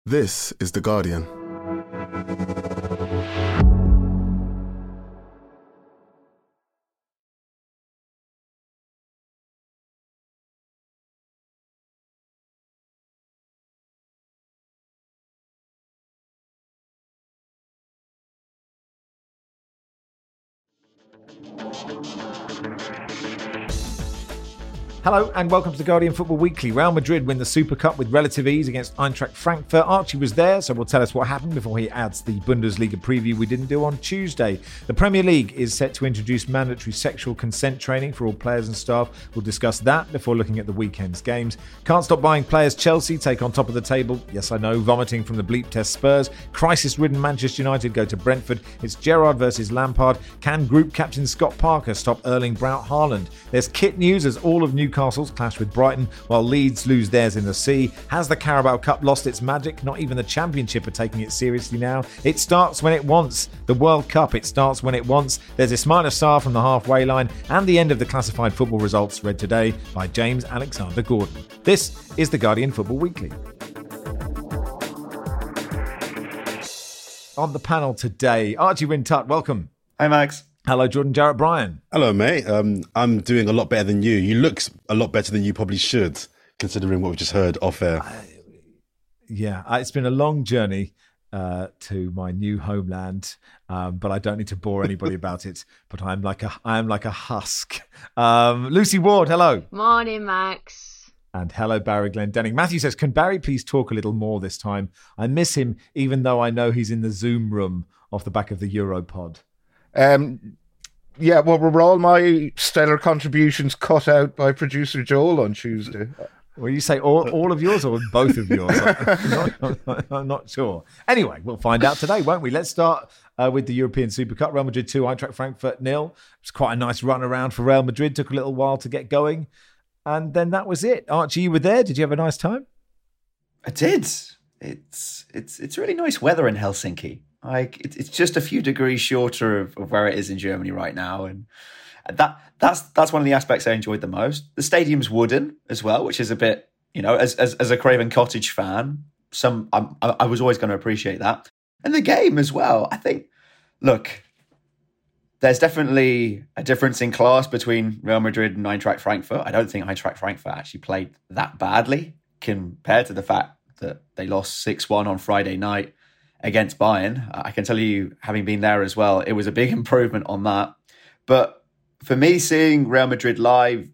This is The Guardian. Hello and welcome to the Guardian Football Weekly. Real Madrid win the Super Cup with relative ease against Eintracht Frankfurt. Archie was there, so will tell us what happened before he adds the Bundesliga preview we didn't do on Tuesday. The Premier League is set to introduce mandatory sexual consent training for all players and staff. We'll discuss that before looking at the weekend's games. Can't stop buying players. Chelsea take on top of the table. Yes, I know, vomiting from the bleep test Spurs. Crisis-ridden Manchester United go to Brentford. It's Gerrard versus Lampard. Can Group captain Scott Parker stop Erling Braut Haaland? There's kit news as all of Newcastle's clash with Brighton, while Leeds lose theirs in the sea. Has the Carabao Cup lost its magic? Not even the Championship are taking it seriously now. It starts when it wants. The World Cup, it starts when it wants. There's Ismail Assar from the halfway line, and the end of the classified football results read today by James Alexander Gordon. This is the Guardian Football Weekly. On the panel today, Archie Wintut, welcome. Hi, Max. Hello, Jordan Jarrett Bryan. Hello, mate. I'm doing a lot better than you. You look a lot better than you probably should, considering what we just heard off air. It's been a long journey to my new homeland, but I don't need to bore anybody about it. But I am like a husk. Lucy Ward, hello. Morning, Max. And hello, Barry Glendenning. Matthew says, can Barry please talk a little more this time? I miss him, even though I know he's in the Zoom room off the back of the Europod. Were all my stellar contributions cut out by producer Joel on Tuesday? Well, you say all of yours or both of yours? I'm not sure. Anyway, we'll find out today, won't we? Let's start with the European Super Cup. Real Madrid 2, Eintracht Frankfurt 0. It was quite a nice run around for Real Madrid. Took a little while to get going. And then that was it. Archie, you were there. Did you have a nice time? I did. It's really nice weather in Helsinki. It's just a few degrees shorter of where it is in Germany right now, and that's one of the aspects I enjoyed the most. The stadium's wooden as well, which is a bit, as a Craven Cottage fan, I was always going to appreciate that. And the game as well. I think, look, there's definitely a difference in class between Real Madrid and Eintracht Frankfurt. I don't think Eintracht Frankfurt actually played that badly compared to the fact that they lost 6-1 on Friday night against Bayern. I can tell you, having been there as well, it was a big improvement on that. But for me, seeing Real Madrid live,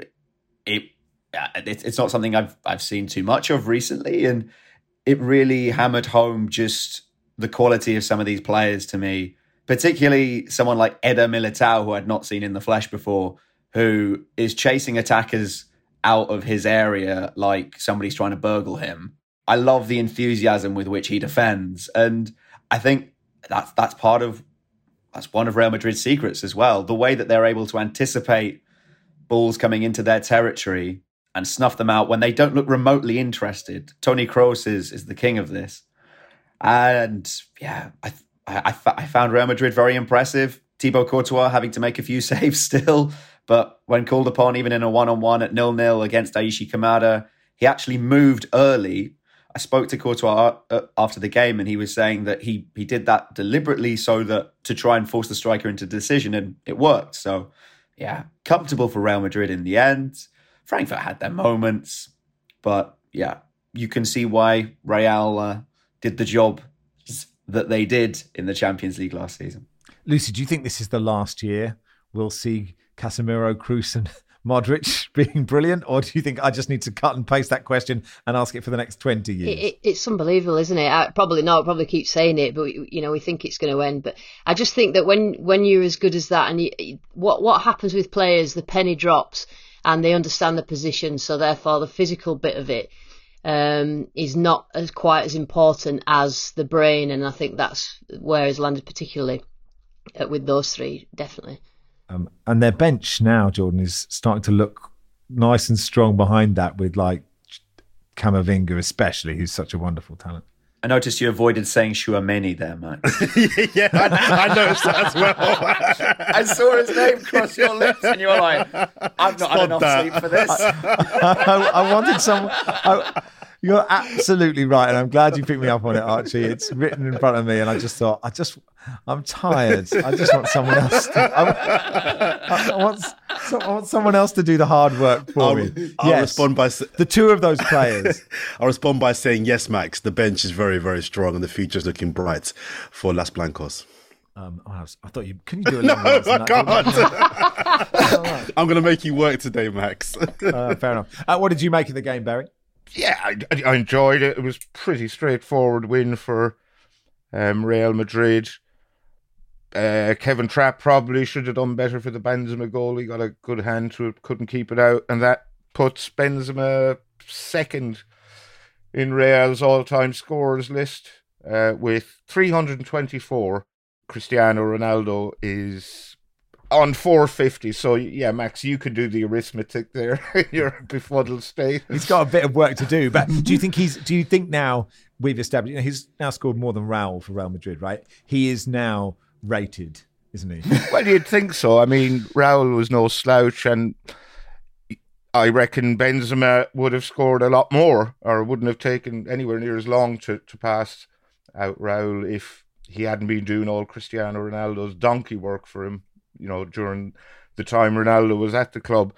it's not something I've seen too much of recently, and it really hammered home just the quality of some of these players to me, particularly someone like Eder Militao, who I'd not seen in the flesh before, who is chasing attackers out of his area like somebody's trying to burgle him. I love the enthusiasm with which he defends. And I think that's one of Real Madrid's secrets as well. The way that they're able to anticipate balls coming into their territory and snuff them out when they don't look remotely interested. Toni Kroos is the king of this. And yeah, I found Real Madrid very impressive. Thibaut Courtois having to make a few saves still. But when called upon, even in a one-on-one at 0-0 against Daichi Kamada, he actually moved early. I spoke to Courtois after the game, and he was saying that he did that deliberately so that to try and force the striker into decision, and it worked. So, yeah, comfortable for Real Madrid in the end. Frankfurt had their moments, but yeah, you can see why Real did the job that they did in the Champions League last season. Lucy, do you think this is the last year we'll see Casemiro, Kroos and Modric being brilliant, or do you think I just need to cut and paste that question and ask it for the next 20 years? It's unbelievable, isn't it? I probably keep saying it, but we think it's going to end. But I just think that when you're as good as that, and what happens with players, the penny drops and they understand the position, so therefore the physical bit of it is not quite as important as the brain, and I think that's where it's landed particularly with those three, definitely. And their bench now, Jordan, is starting to look nice and strong behind that with like Camavinga especially, who's such a wonderful talent. I noticed you avoided saying Tchouaméni there, Max. Yeah, I noticed that as well. I saw his name cross your lips and you were like, I've not had enough sleep for this. I wanted some... You're absolutely right, and I'm glad you picked me up on it, Archie. It's written in front of me, and I just thought, I'm tired. I just want someone else. I want someone else to do the hard work for me. I'll respond by the two of those players. I'll respond by saying, yes, Max. The bench is very, very strong, and the future is looking bright for Las Blancos. I thought you. Can you do a long answer? I can't. I'm going to make you work today, Max. Fair enough. What did you make of the game, Barry? Yeah, I enjoyed it. It was pretty straightforward win for Real Madrid. Kevin Trapp probably should have done better for the Benzema goal. He got a good hand to it, couldn't keep it out, and that puts Benzema second in Real's all-time scorers list with 324. Cristiano Ronaldo is on 450. So, yeah, Max, you can do the arithmetic there in your befuddled state. He's got a bit of work to do. But do you think now we've established, he's now scored more than Raul for Real Madrid, right? He is now rated, isn't he? Well, you'd think so. I mean, Raul was no slouch, and I reckon Benzema would have scored a lot more, or wouldn't have taken anywhere near as long to pass out Raul if he hadn't been doing all Cristiano Ronaldo's donkey work for him, during the time Ronaldo was at the club.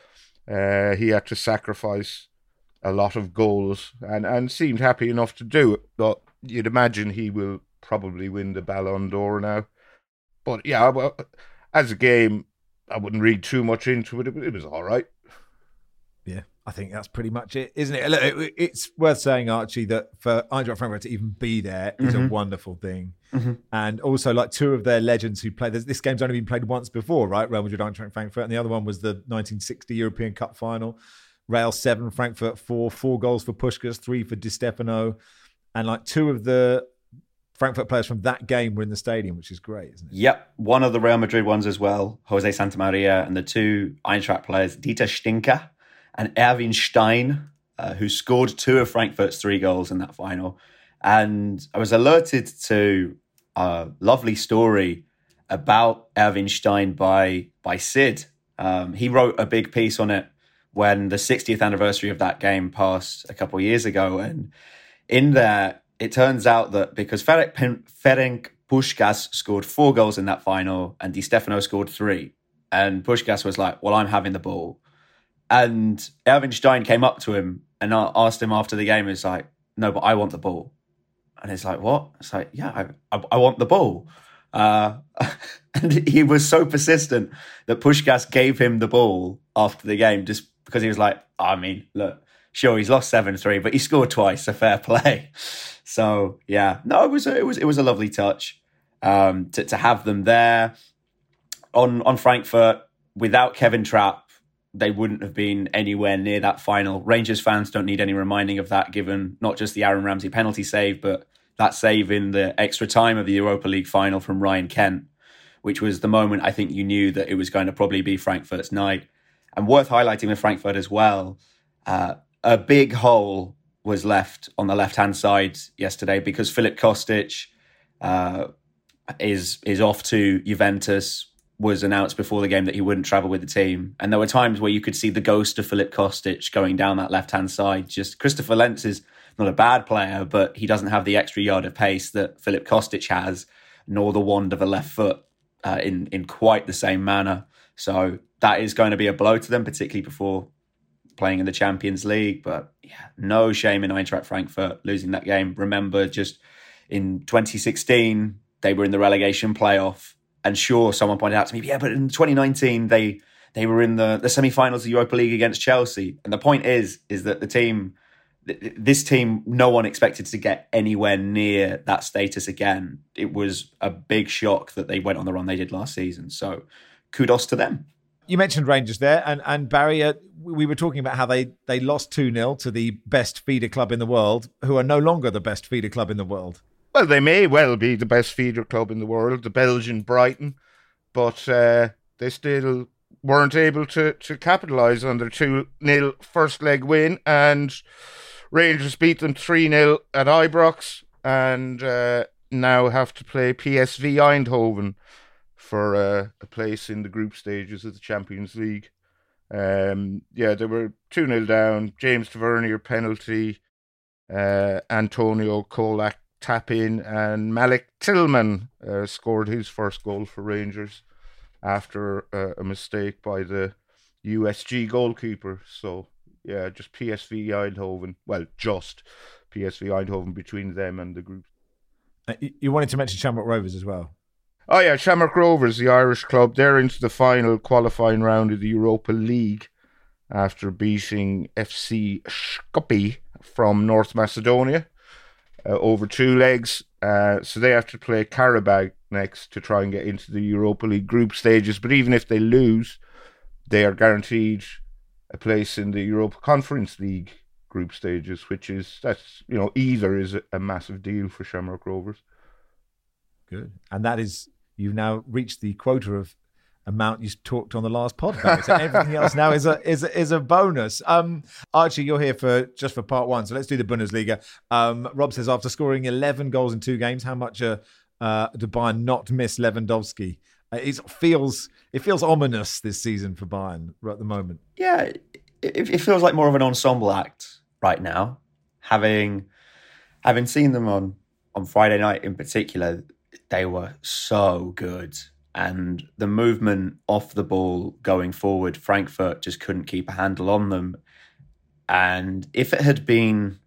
He had to sacrifice a lot of goals and seemed happy enough to do it. But you'd imagine he will probably win the Ballon d'Or now. But yeah, well, as a game, I wouldn't read too much into it. It was all right. Yeah, I think that's pretty much it, isn't it? Look, it's worth saying, Archie, that for Eintracht Frankfurt to even be there is a wonderful thing. Mm-hmm. And also, like, two of their legends who played, this game's only been played once before, right? Real Madrid, Eintracht Frankfurt, and the other one was the 1960 European Cup final. Real 7, Frankfurt 4 goals for Puskás, 3 for Di Stefano. And like two of the Frankfurt players from that game were in the stadium, which is great, isn't it? Yep, one of the Real Madrid ones as well, Jose Santamaria, and the two Eintracht players, Dieter Stinker and Erwin Stein, who scored 2 of Frankfurt's 3 goals in that final. And I was alerted to a lovely story about Erwin Stein by Sid. He wrote a big piece on it when the 60th anniversary of that game passed a couple of years ago. And in there, it turns out that because Ferenc Puskás scored 4 goals in that final and Di Stefano scored 3. And Puskás was like, well, I'm having the ball. And Erwin Stein came up to him and asked him after the game, he's like, no, but I want the ball. And he's like, what? It's like, yeah, I want the ball. And he was so persistent that Puskás gave him the ball after the game just because he was like, I mean, look, sure, he's lost 7-3, but he scored twice, so fair play. So, yeah, no, it was a lovely touch to have them there. On Frankfurt, without Kevin Trapp, they wouldn't have been anywhere near that final. Rangers fans don't need any reminding of that, given not just the Aaron Ramsey penalty save, but that save in the extra time of the Europa League final from Ryan Kent, which was the moment I think you knew that it was going to probably be Frankfurt's night. And worth highlighting with Frankfurt as well, a big hole was left on the left-hand side yesterday because Filip Kostic is off to Juventus. Was announced before the game that he wouldn't travel with the team. And there were times where you could see the ghost of Filip Kostic going down that left-hand side. Just Christopher Lenz is not a bad player, but he doesn't have the extra yard of pace that Filip Kostic has, nor the wand of a left foot in quite the same manner. So that is going to be a blow to them, particularly before playing in the Champions League. But yeah, no shame in Eintracht Frankfurt losing that game. Remember, just in 2016, they were in the relegation playoff. And sure, someone pointed out to me, yeah, but in 2019, they were in the semi-finals of the Europa League against Chelsea. And the point is that this team, no one expected to get anywhere near that status again. It was a big shock that they went on the run they did last season. So kudos to them. You mentioned Rangers there, and Barry, we were talking about how they lost 2-0 to the best feeder club in the world, who are no longer the best feeder club in the world. Well, they may well be the best feeder club in the world, the Belgian Brighton, but they still weren't able to capitalise on their 2-0 first leg win, and Rangers beat them 3-0 at Ibrox, and now have to play PSV Eindhoven for a place in the group stages of the Champions League. They were 2-0 down, James Tavernier penalty, Antonio Kolak tap in, and Malik Tillman scored his first goal for Rangers after a mistake by the USG goalkeeper. So yeah, just PSV Eindhoven. Well, just PSV Eindhoven between them and the group. You wanted to mention Shamrock Rovers as well. Oh yeah, Shamrock Rovers, the Irish club, they're into the final qualifying round of the Europa League after beating FC Skopje from North Macedonia over 2 legs. So they have to play Karabag next to try and get into the Europa League group stages. But even if they lose, they are guaranteed a place in the Europa Conference League group stages, either is a massive deal for Shamrock Rovers. Good. And that is, you've now reached the quota of amount you talked on the last podcast. So everything else now is a bonus. Archie, you're here just for part one, so let's do the Bundesliga. Rob says, after scoring 11 goals in 2 games, how much do Bayern not miss Lewandowski? It feels ominous this season for Bayern at the moment. Yeah, it feels like more of an ensemble act right now. Having seen them on Friday night in particular, they were so good. And the movement off the ball going forward, Frankfurt just couldn't keep a handle on them. And if it had been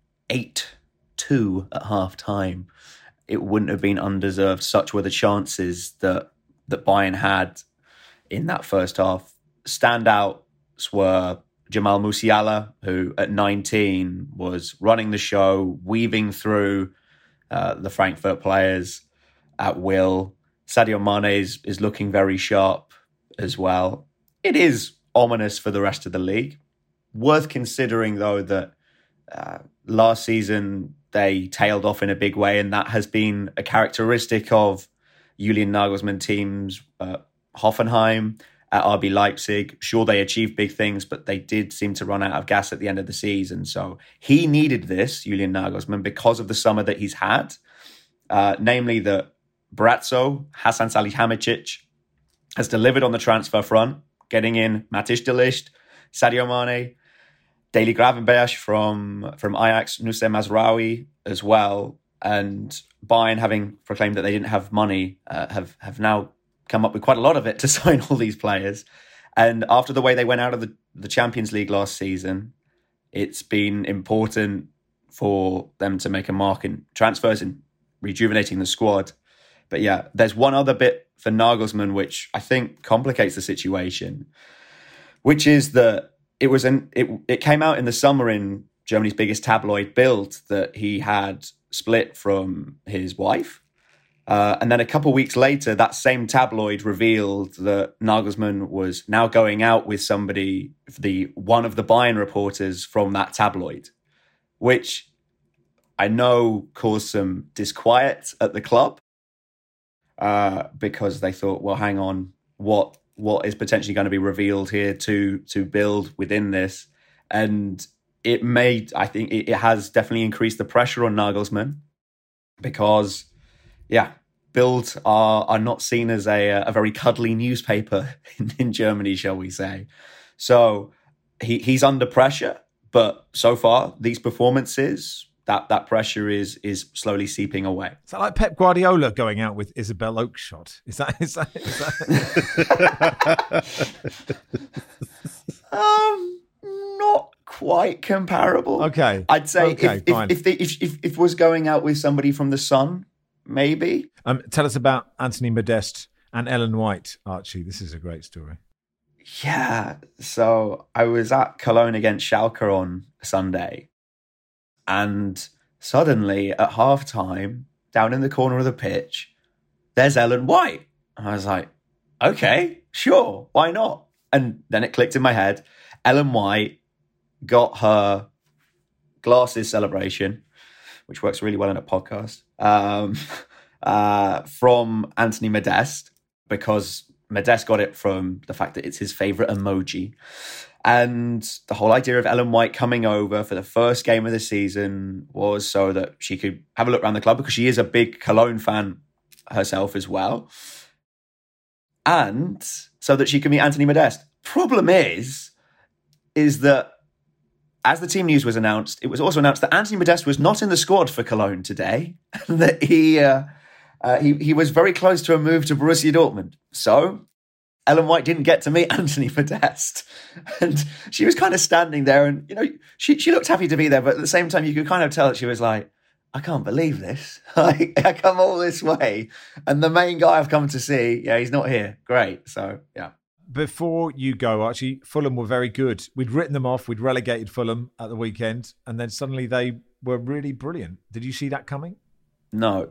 8-2 at half time, it wouldn't have been undeserved. Such were the chances that Bayern had in that first half. Standouts were Jamal Musiala, who at 19 was running the show, weaving through the Frankfurt players at will. Sadio Mane is looking very sharp as well. It is ominous for the rest of the league. Worth considering, though, that last season they tailed off in a big way, and that has been a characteristic of Julian Nagelsmann teams. Hoffenheim, at RB Leipzig, sure, they achieved big things, but they did seem to run out of gas at the end of the season. So he needed this, Julian Nagelsmann, because of the summer that he's had, namely that Brazzo, Hasan Salihamidzic, has delivered on the transfer front, getting in Matthijs de Ligt, Sadio Mane, Daley Gravenberch from Ajax, Nusayr Mazraoui as well. And Bayern, having proclaimed that they didn't have money, have now come up with quite a lot of it to sign all these players. And after the way they went out of the Champions League last season, it's been important for them to make a mark in transfers and rejuvenating the squad. But yeah, there's one other bit for Nagelsmann which I think complicates the situation, which is that it came out in the summer in Germany's biggest tabloid, Bild, that he had split from his wife. And then a couple of weeks later, that same tabloid revealed that Nagelsmann was now going out with somebody, one of the Bayern reporters from that tabloid, which I know caused some disquiet at the club. Because they thought, well, hang on, what is potentially going to be revealed here to Bild within this? And I think it has definitely increased the pressure on Nagelsmann because, yeah, Bild are not seen as a very cuddly newspaper in Germany, shall we say. So he's under pressure, but so far, these performances, that pressure is slowly seeping away. Is that like Pep Guardiola going out with Isabel Oakeshott? Is that? Not quite comparable. Okay, I'd say if was going out with somebody from the Sun, maybe. Tell us about Anthony Modeste and Ellen White, Archie. This is a great story. Yeah, so I was at Cologne against Schalke on Sunday. And suddenly, at halftime, down in the corner of the pitch, there's Ellen White. And I was like, okay, sure, why not? And then it clicked in my head. Ellen White got her glasses celebration, which works really well in a podcast, from Anthony Modeste, because Modeste got it from the fact that it's his favourite emoji. And the whole idea of Ellen White coming over for the first game of the season was so that she could have a look around the club, because she is a big Cologne fan herself as well. And so that she can meet Anthony Modeste. Problem is that as the team news was announced, it was also announced that Anthony Modeste was not in the squad for Cologne today, and that he was very close to a move to Borussia Dortmund. So Ellen White didn't get to meet Anthony Modeste, and she was kind of standing there, and she looked happy to be there, but at the same time you could kind of tell that she was like, I can't believe this. I come all this way, and the main guy I've come to see, he's not here. Great. So yeah. Before you go, Archie, Fulham were very good. We'd written them off. We'd relegated Fulham at the weekend, and then suddenly they were really brilliant. Did you see that coming? No.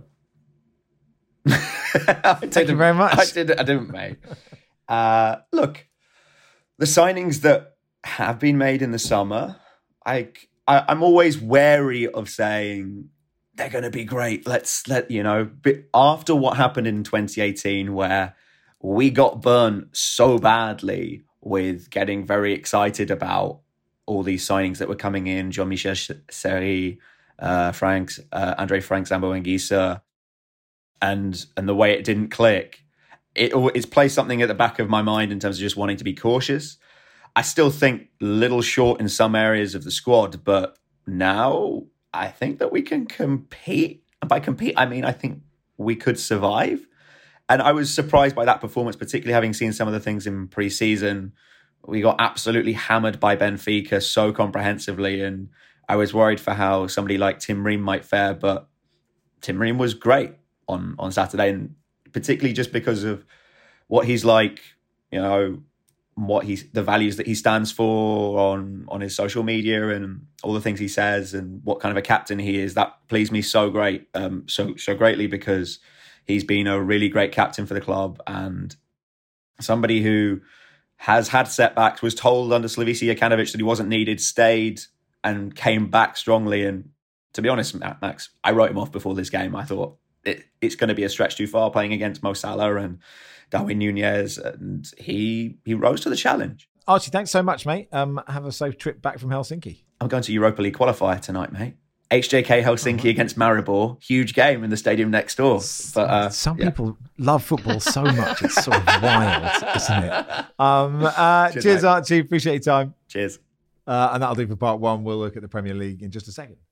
Thank you very much. I didn't, mate. Look, the signings that have been made in the summer, I'm always wary of saying they're going to be great. But after what happened in 2018, where we got burnt so badly with getting very excited about all these signings that were coming in, Jean-Michel Seri, Andre Frank, Zambo Anguissa, and the way it didn't click, it's placed something at the back of my mind in terms of just wanting to be cautious. I still think little short in some areas of the squad, but now I think that we can compete. And by compete, I mean I think we could survive. And I was surprised by that performance, particularly having seen some of the things in pre-season. We got absolutely hammered by Benfica so comprehensively, and I was worried for how somebody like Tim Ream might fare, but Tim Ream was great on Saturday, and particularly just because of what he's like, the values that he stands for on his social media and all the things he says and what kind of a captain he is. That pleased me so greatly, because he's been a really great captain for the club, and somebody who has had setbacks, was told under Slavisa Jokanovic that he wasn't needed, stayed and came back strongly. And to be honest, Max, I wrote him off before this game. I thought it's going to be a stretch too far playing against Mo Salah and Darwin Nunez, and he rose to the challenge. Archie, thanks so much, mate. Have a safe trip back from Helsinki. I'm going to Europa League qualifier tonight, mate. HJK Helsinki against Maribor. Huge game in the stadium next door. But some people love football so much. It's sort of wild, isn't it? Cheers, Archie. Appreciate your time. Cheers. And that'll do for part one. We'll look at the Premier League in just a second.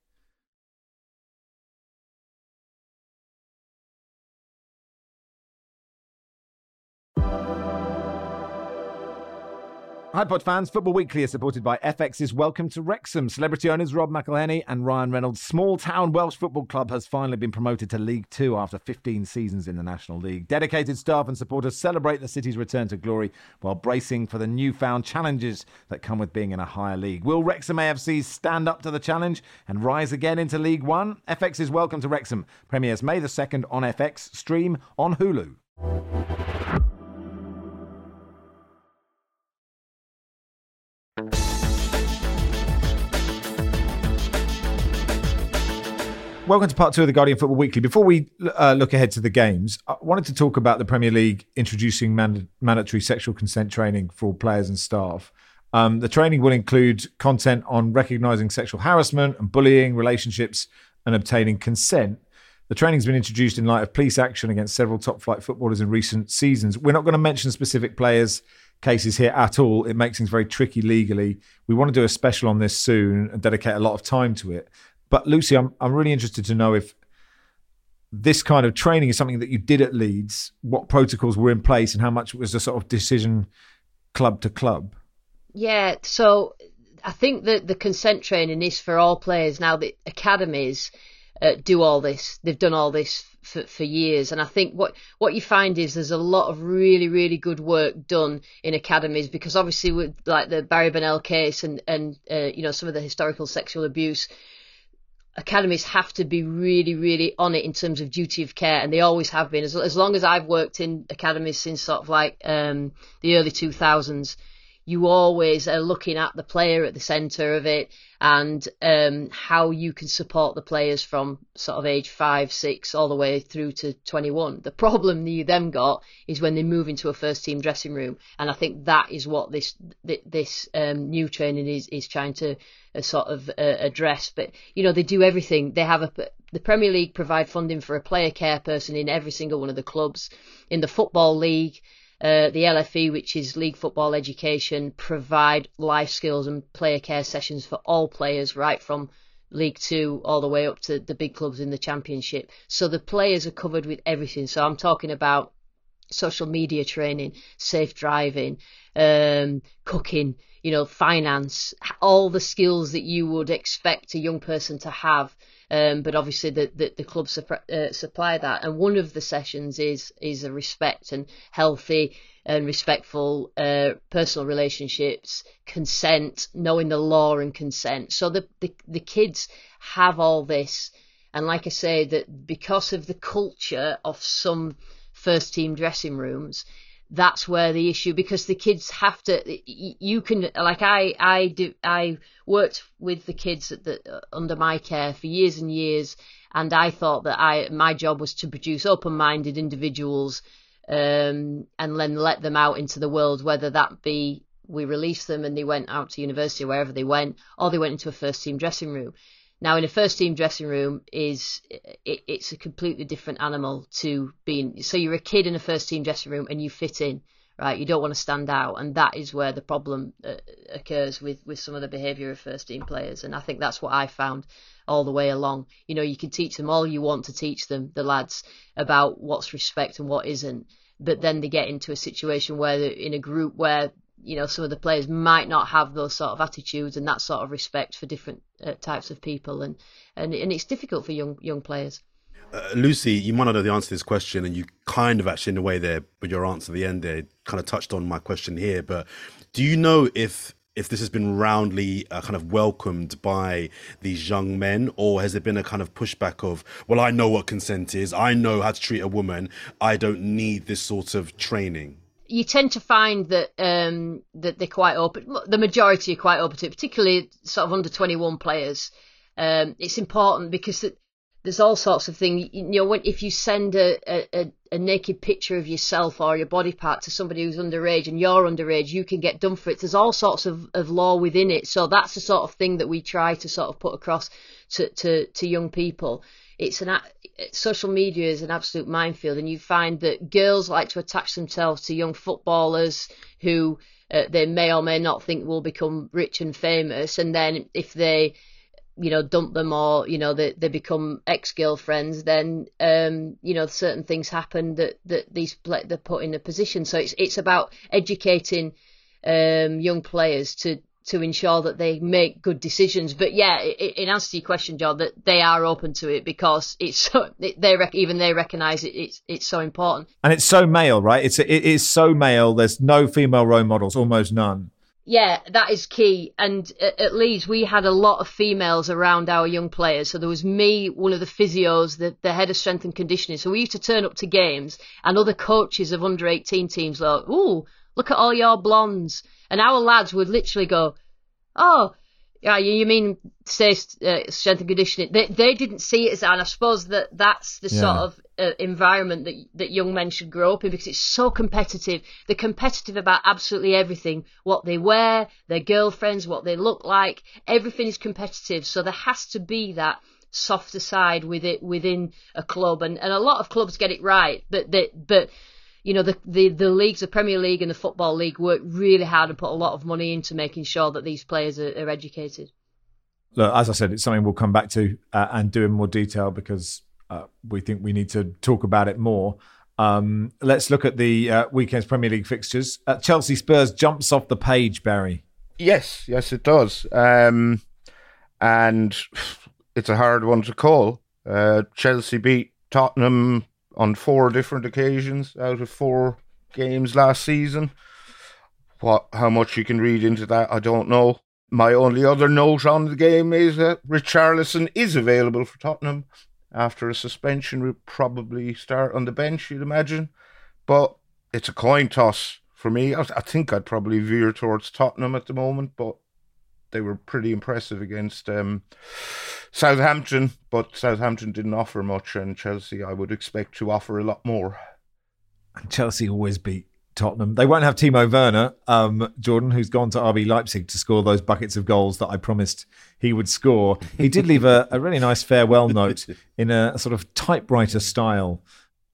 Hi, Pod fans. Football Weekly is supported by FX's Welcome to Wrexham. Celebrity owners Rob McElhenney and Ryan Reynolds' small-town Welsh football club has finally been promoted to League Two after 15 seasons in the National League. Dedicated staff and supporters celebrate the city's return to glory while bracing for the newfound challenges that come with being in a higher league. Will Wrexham AFC stand up to the challenge and rise again into League One? FX's Welcome to Wrexham premieres May the 2nd on FX, stream on Hulu. Welcome to part two of the Guardian Football Weekly. Before we look ahead to the games, I wanted to talk about the Premier League introducing mandatory sexual consent training for all players and staff. The training will include content on recognising sexual harassment and bullying, relationships and obtaining consent. The training's been introduced in light of police action against several top-flight footballers in recent seasons. We're not going to mention specific players' cases here at all. It makes things very tricky legally. We want to do a special on this soon and dedicate a lot of time to it. But Lucy, I'm really interested to know if this kind of training is something that you did at Leeds, what protocols were in place and how much was a sort of decision club to club? Yeah, so I think that the consent training is for all players. Now, the academies do all this. They've done all this for years. And I think what you find is there's a lot of really, really good work done in academies, because obviously with like the Barry Bennell case and some of the historical sexual abuse, academies have to be really, really on it in terms of duty of care, and they always have been. As long as I've worked in academies since sort of like the early 2000s, you always are looking at the player at the centre of it, and how you can support the players from sort of age 5, 6 all the way through to 21. The problem you then got is when they move into a first team dressing room, and I think that is what this new training is trying to sort of address. But they do everything. They have the Premier League provide funding for a player care person in every single one of the clubs. In the Football League, the LFE, which is League Football Education, provide life skills and player care sessions for all players, right from League Two all the way up to the big clubs in the Championship. So the players are covered with everything. So I'm talking about social media training, safe driving, cooking, finance, all the skills that you would expect a young person to have. But obviously the clubs supply that. And one of the sessions is a respect and healthy and respectful personal relationships, consent, knowing the law and consent. So the kids have all this. And like I say, that because of the culture of some first team dressing rooms, that's where the issue, because the kids have to, you can, like I worked with the kids under my care for years and years, and I thought that my job was to produce open-minded individuals, and then let them out into the world, whether that be we released them and they went out to university or wherever they went, or they went into a first team dressing room. Now, in a first-team dressing room, it's a completely different animal to being. So you're a kid in a first-team dressing room and you fit in, right? You don't want to stand out, and that is where the problem occurs with some of the behaviour of first-team players. And I think that's what I found all the way along. You can teach them all you want to teach them, the lads, about what's respect and what isn't. But then they get into a situation where they're in a group where some of the players might not have those sort of attitudes and that sort of respect for different types of people, and it's difficult for young players. Lucy, you might not know the answer to this question, and you kind of actually, in a way there, with your answer at the end there, kind of touched on my question here. But do you know if this has been roundly kind of welcomed by these young men, or has there been a kind of pushback of, well, I know what consent is, I know how to treat a woman, I don't need this sort of training? You tend to find that that they're quite open. The majority are quite open to it, particularly sort of under 21 players. It's important because there's all sorts of things. If you send a naked picture of yourself or your body part to somebody who's underage and you're underage, you can get done for it. There's all sorts of law within it. So that's the sort of thing that we try to sort of put across to young people. Social media is an absolute minefield, and you find that girls like to attach themselves to young footballers who they may or may not think will become rich and famous, and then if they dump them or they become ex-girlfriends, then certain things happen that they're put in a position. So it's about educating young players to ensure that they make good decisions. But yeah, in answer to your question, John, that they are open to it because they recognise it's so important. And it's so male, right? It is so male. There's no female role models, almost none. Yeah, that is key. And at Leeds, we had a lot of females around our young players. So there was me, one of the physios, the head of strength and conditioning. So we used to turn up to games, and other coaches of under 18 teams like, ooh, look at all your blondes. And our lads would literally go, oh, yeah, you mean say strength and conditioning? They didn't see it as that, and I suppose that's the sort of environment that young men should grow up in, because it's so competitive. They're competitive about absolutely everything: what they wear, their girlfriends, what they look like. Everything is competitive, so there has to be that softer side within a club, and a lot of clubs get it right, but the leagues, the Premier League and the Football League, work really hard and put a lot of money into making sure that these players are educated. Look, as I said, it's something we'll come back to and do in more detail, because we think we need to talk about it more. Let's look at the weekend's Premier League fixtures. Chelsea Spurs jumps off the page, Barry. Yes, it does. And it's a hard one to call. Chelsea beat Tottenham on 4 different occasions out of 4 games last season. How much you can read into that, I don't know. My only other note on the game is that Richarlison is available for Tottenham. After a suspension, will probably start on the bench, you'd imagine. But it's a coin toss for me. I think I'd probably veer towards Tottenham at the moment, but they were pretty impressive against Southampton, but Southampton didn't offer much, and Chelsea I would expect to offer a lot more. And Chelsea always beat Tottenham. They won't have Timo Werner, Jordan, who's gone to RB Leipzig to score those buckets of goals that I promised he would score. He did leave a really nice farewell note in a sort of typewriter style.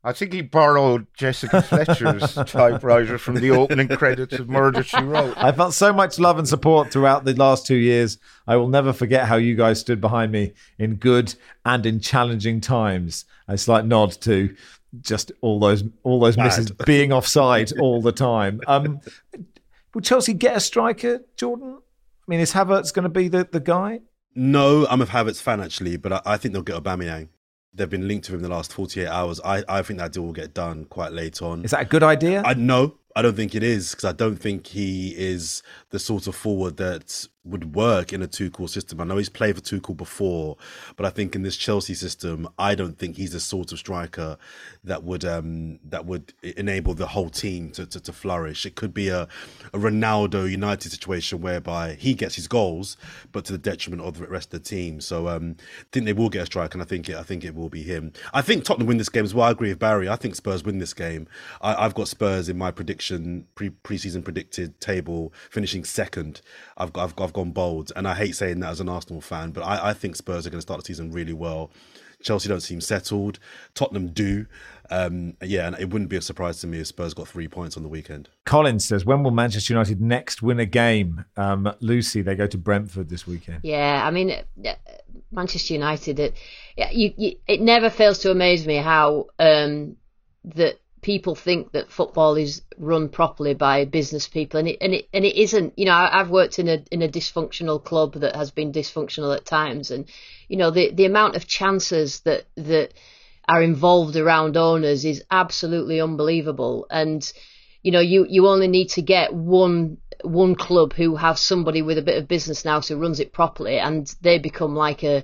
I think he borrowed Jessica Fletcher's typewriter from the opening credits of Murder, She Wrote. I felt so much love and support throughout the last 2 years. I will never forget how you guys stood behind me in good and in challenging times. A slight nod to just all those misses being offside all the time. Will Chelsea get a striker, Jordan? I mean, is Havertz going to be the guy? No, I'm a Havertz fan actually, but I think they'll get Aubameyang. They've been linked to him the last 48 hours. I think that deal will get done quite late on. Is that a good idea? No, I don't think it is, because I don't think he is the sort of forward that would work in a Tuchel system. I know he's played for Tuchel before, but I think in this Chelsea system, I don't think he's the sort of striker that would enable the whole team to flourish. It could be a Ronaldo United situation whereby he gets his goals, but to the detriment of the rest of the team. So I think they will get a striker, and I think it will be him. I think Tottenham win this game as well. I agree with Barry. I think Spurs win this game. I've got Spurs in my prediction, pre-season predicted table, finishing second. I've gone bold, and I hate saying that as an Arsenal fan, but I think Spurs are going to start the season really well. Chelsea don't seem settled. Tottenham do. And it wouldn't be a surprise to me if Spurs got 3 points on the weekend. Colin says, when will Manchester United next win a game? Lucy, they go to Brentford this weekend. Yeah, I mean, Manchester United, it never fails to amaze me how that people think that football is run properly by business people, and it isn't. You know, I've worked in a dysfunctional club that has been dysfunctional at times, and you know the amount of chances that are involved around owners is absolutely unbelievable. And you know, you only need to get one club who has somebody with a bit of business now who runs it properly, and they become like a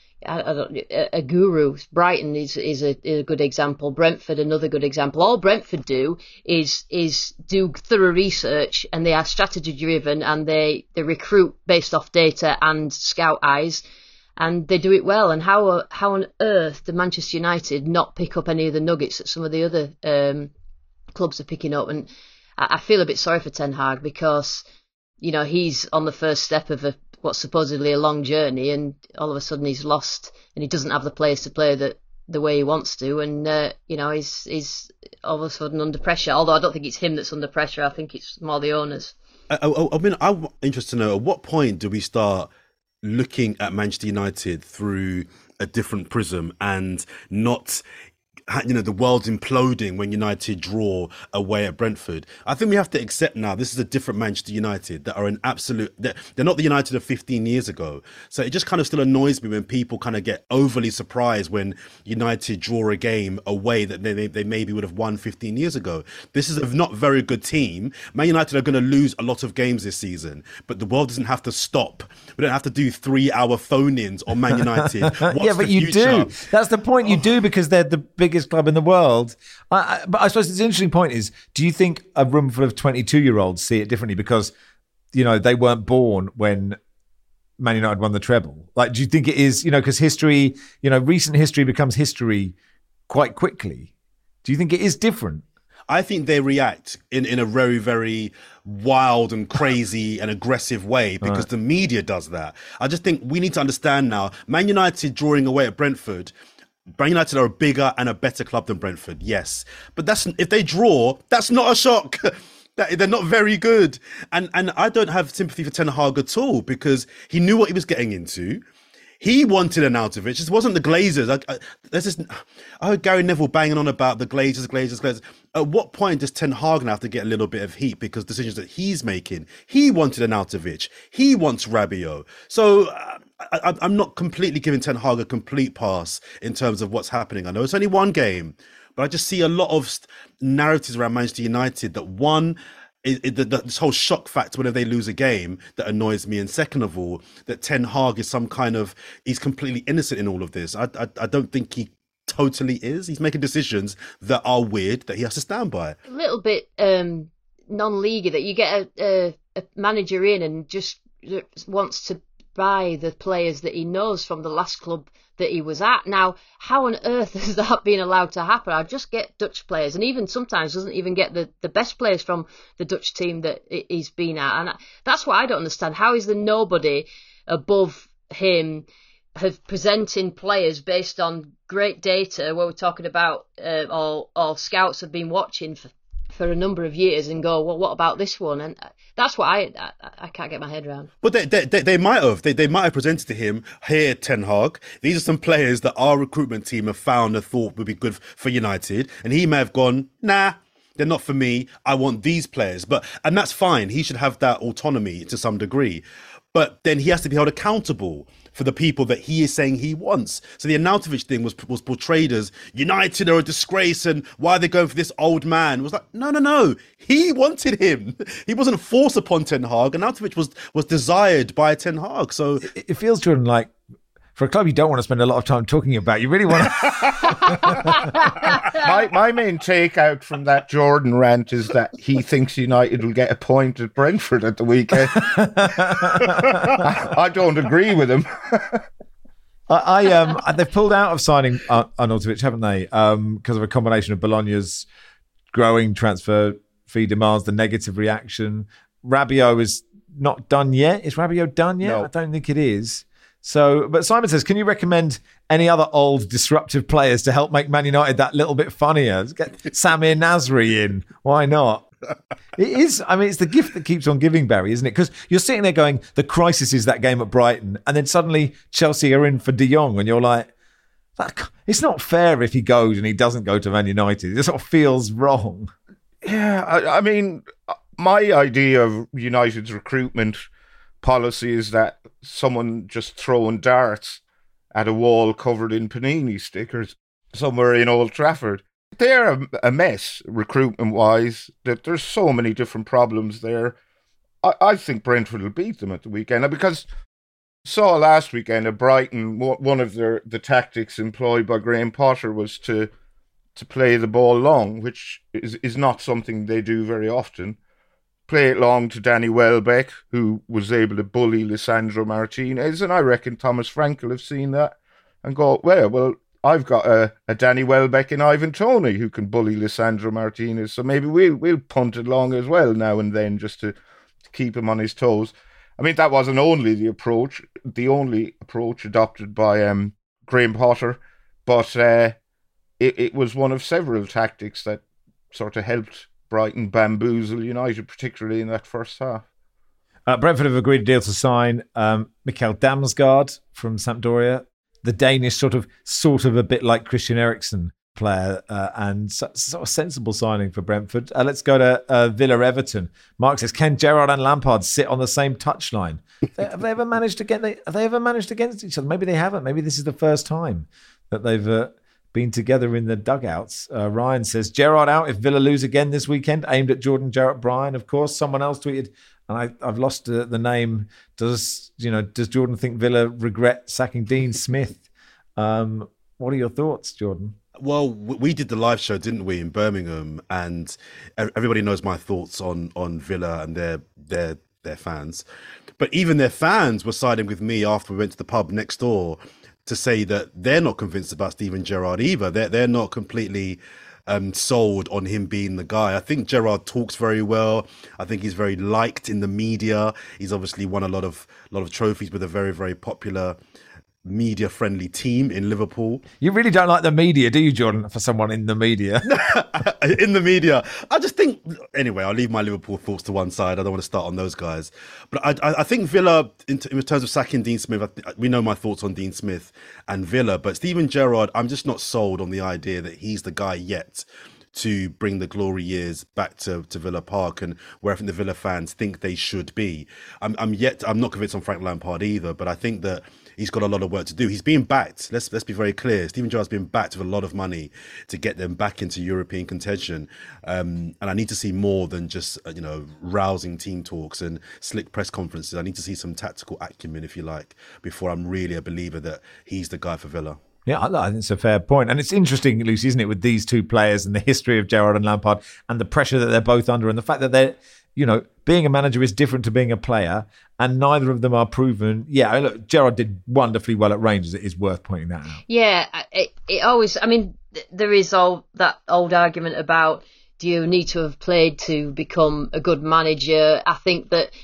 guru. Brighton is a good example. Brentford, another good example. All Brentford do is do thorough research, and they are strategy driven, and they recruit based off data and scout eyes, and they do it well. And how on earth did Manchester United not pick up any of the nuggets that some of the other clubs are picking up? And I feel a bit sorry for Ten Hag, because you know he's on the first step of what's supposedly a long journey, and all of a sudden he's lost, and he doesn't have the players to play the way he wants to, and you know he's all of a sudden under pressure. Although I don't think it's him that's under pressure, I think it's more the owners. I mean, I'm interested to know, at what point do we start looking at Manchester United through a different prism and not, you know, the world's imploding when United draw away at Brentford? I think we have to accept now this is a different Manchester United that are an absolute, they're not the United of 15 years ago. So it just kind of still annoys me when people kind of get overly surprised when United draw a game away that they maybe would have won 15 years ago. This is a not very good team. Man United are going to lose a lot of games this season, but the world doesn't have to stop. We don't have to do 3-hour phone-ins on Man United. Yeah, but you do. That's the point. You do, because they're the biggest club in the world. But I suppose the interesting point is, do you think a room full of 22-year-olds see it differently because, you know, they weren't born when Man United won the treble? Like, do you think it is, you know, because history, you know, recent history becomes history quite quickly. Do you think it is different? I think they react in a very, very wild and crazy and aggressive way because the media does that. I just think we need to understand now, Man United drawing away at Brentford, Man United are a bigger and a better club than Brentford, yes. But if they draw, that's not a shock. They're not very good. And I don't have sympathy for Ten Hag at all, because he knew what he was getting into. He wanted Arnautovic. It wasn't the Glazers. I heard Gary Neville banging on about the Glazers. At what point does Ten Hag now have to get a little bit of heat because decisions that he's making? He wanted Arnautovic. He wants Rabiot. So I'm not completely giving Ten Hag a complete pass in terms of what's happening. I know it's only one game, but I just see a lot of narratives around Manchester United that, one, this whole shock factor whenever they lose a game that annoys me, and second of all, that Ten Hag is some kind of, he's completely innocent in all of this. I don't think he totally is. He's making decisions that are weird that he has to stand by. A little bit non-league that you get a manager in and just wants to buy the players that he knows from the last club that he was at. Now, how on earth has that been allowed to happen? I just get Dutch players, and even sometimes doesn't even get the best players from the Dutch team that he's been at. And that's what I don't understand. How is there nobody above him of presenting players based on great data, where we're talking about all scouts have been watching for a number of years and go, well, what about this one? And that's what I can't get my head around. But they might have. They might have presented to him, here, Ten Hag, these are some players that our recruitment team have found and thought would be good for United. And he may have gone, nah, they're not for me. I want these players. And that's fine. He should have that autonomy to some degree. But then he has to be held accountable for the people that he is saying he wants. So the Arnautovic thing was portrayed as United are a disgrace and why are they going for this old man? It was like, no. He wanted him. He wasn't forced upon Ten Hag. Arnautovic was desired by Ten Hag. So it feels, Jordan, like for a club you don't want to spend a lot of time talking about, you really want to... my main takeout from that Jordan rant is that he thinks United will get a point at Brentford at the weekend. I don't agree with him. They've pulled out of signing Arnautovic, haven't they? Because of a combination of Bologna's growing transfer fee demands, the negative reaction. Rabiot is not done yet. Is Rabiot done yet? No. I don't think it is. So, but Simon says, can you recommend any other old disruptive players to help make Man United that little bit funnier? Let's get Samir Nasri in. Why not? It is. I mean, it's the gift that keeps on giving, Barry, isn't it? Because you're sitting there going, the crisis is that game at Brighton, and then suddenly Chelsea are in for De Jong, and you're like, it's not fair if he goes and he doesn't go to Man United. It sort of feels wrong. Yeah, I mean, my idea of United's recruitment policy is that someone just throwing darts at a wall covered in Panini stickers somewhere in Old Trafford. They're a mess recruitment-wise. That there's so many different problems there. I think Brentford will beat them at the weekend because saw last weekend at Brighton, one of the tactics employed by Graham Potter was to play the ball long, which is not something they do very often. Play it long to Danny Welbeck, who was able to bully Lisandro Martinez, and I reckon Thomas Frank will have seen that and go, well, I've got a Danny Welbeck and Ivan Toney who can bully Lisandro Martinez, so maybe we'll punt it long as well now and then just to keep him on his toes. I mean, that wasn't only the only approach adopted by Graham Potter, but it was one of several tactics that sort of helped Brighton bamboozle United, particularly in that first half. Brentford have agreed a deal to sign Mikael Damsgaard from Sampdoria, the Danish sort of a bit like Christian Eriksen player, and sort of sensible signing for Brentford. Let's go to Villa Everton. Mark says, can Gerrard and Lampard sit on the same touchline? Have they ever managed against each other? Maybe they haven't. Maybe this is the first time that they've been together in the dugouts. Ryan says, Gerrard out if Villa lose again this weekend, aimed at Jordan Jarrett Bryan, of course. Someone else tweeted, and I've lost the name, does Jordan think Villa regret sacking Dean Smith? What are your thoughts, Jordan? Well, we did the live show, didn't we, in Birmingham, and everybody knows my thoughts on Villa and their fans. But even their fans were siding with me after we went to the pub next door to say that they're not convinced about Steven Gerrard either. They're not completely sold on him being the guy. I think Gerrard talks very well. I think he's very liked in the media. He's obviously won a lot of trophies with a very, very popular media-friendly team in Liverpool. You really don't like the media, do you, Jordan, for someone in the media? In the media. I just think... Anyway, I'll leave my Liverpool thoughts to one side. I don't want to start on those guys. But I think Villa, in terms of sacking Dean Smith, we know my thoughts on Dean Smith and Villa. But Steven Gerrard, I'm just not sold on the idea that he's the guy yet to bring the glory years back to Villa Park and where I think the Villa fans think they should be. I'm not convinced on Frank Lampard either, but I think that he's got a lot of work to do. He's being backed. Let's be very clear. Steven Gerrard's been backed with a lot of money to get them back into European contention. And I need to see more than just, rousing team talks and slick press conferences. I need to see some tactical acumen, if you like, before I'm really a believer that he's the guy for Villa. Yeah, I think it's a fair point. And it's interesting, Lucy, isn't it, with these two players and the history of Gerrard and Lampard and the pressure that they're both under and the fact that they're, being a manager is different to being a player and neither of them are proven. Yeah, look, Gerrard did wonderfully well at Rangers. It is worth pointing that out. Yeah, it always, there is all that old argument about do you need to have played to become a good manager? I think that